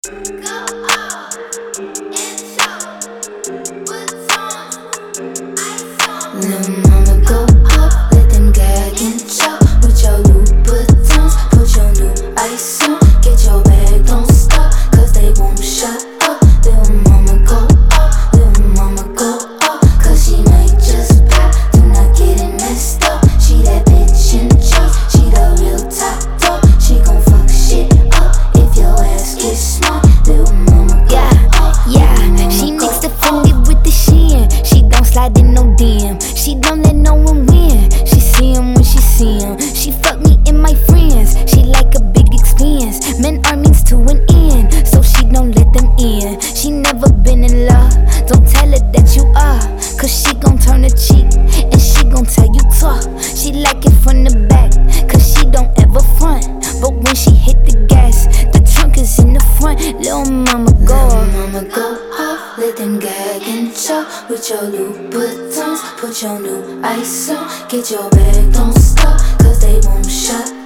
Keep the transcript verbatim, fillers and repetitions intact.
Lil' mama go off, let them gag and chop with your Louboutins. Put your new ice on, get your bag, don't stop, cause they won't shut up. Lil' mama go off, lil' mama go off, cause she might just pop, do not get it messed up. She that bitch in charge, she the real top dog. She gon' fuck shit up if your ass get smart. Lil' mama go off, yeah, yeah. She mixed the Fendi with the Shein. She don't slide in no D M. She don't let no one win. She see him when she see him. She fuck me and my friends. She like a big expense. Men are means to an end, so she don't let them in. She never been in love. Don't tell her that you are, cause she gon' turn her cheek and she gon' tell you talk. She like it from the back, cause she don't ever front. But when she hit the gas, the trunk is in the front. Lil' mama go Lil' off. mama go off, let them gag and chop with your Louboutins. Put your new ice on, get your bag, don't stop, cause they won't shut